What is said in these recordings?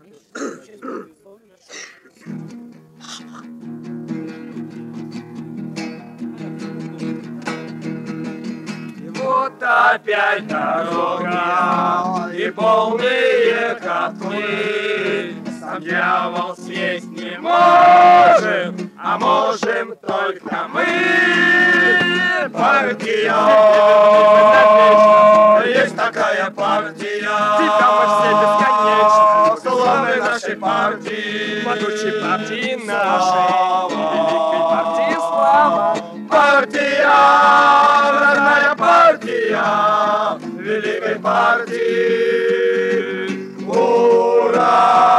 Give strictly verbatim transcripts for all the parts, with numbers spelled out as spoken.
Вот опять дорога и полные котлы. Сам дьявол съесть не может, а можем только мы. Партия, есть такая партия. Тебя мы все бесконечно. Славы нашей партии, Могучей партии нашей, великой партии слава. Партия, родная партия, великой партии. Ура!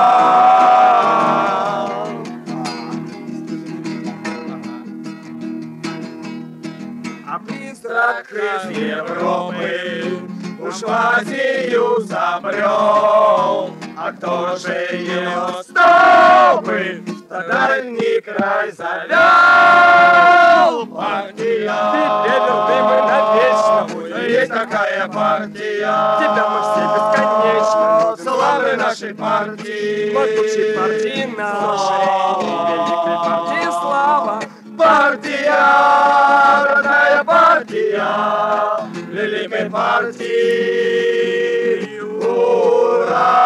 А призрак из Европы уж в Азию забрел. А кто же его стопы в дальний край завел? Партия, Тебе верны мы навечно будем. есть такая партия. Тебя мы все бесконечно любим. Славы нашей партии, Могучей партии нашей, великой партии слава. Партия, родная партия, великой партии. Ура!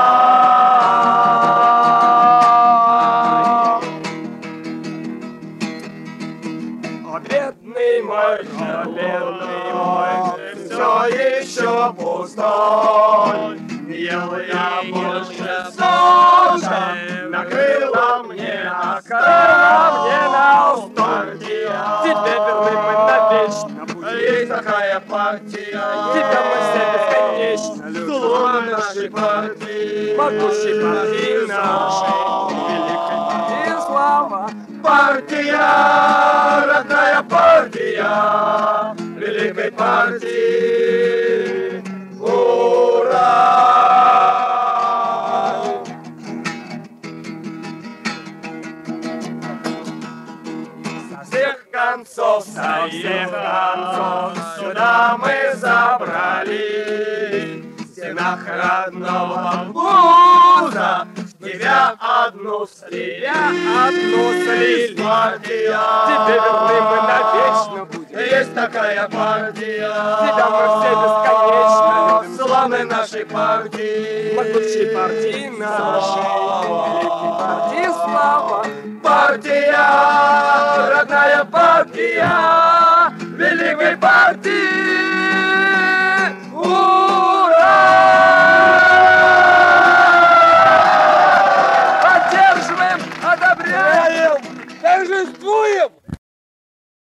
О, бедный мой, о, бедный мой, все еще пустой. Ел я больше сожа, накрыла мне Накрыла мне на партия. Тебе верны мы навечно будем. Есть такая партия. Тебя мы все бесконечно любим. Слава нашей партии, Могучей партии нашей, великой партии слава. Партия, родная партия, великой партии. Ура! Со всех концов, со всех концов сюда мы забрались. В стенах родного вуза тебя одну слили, Одну слили. партия. Тебе верны мы навечно будем. Есть такая партия. Тебя мы все бесконечно любим. Славы нашей партии, Могучей партии нашей, великой партии слава. Партия, родная партия, великой партии. Ура! Поддерживаем, одобряем, Торжествуем!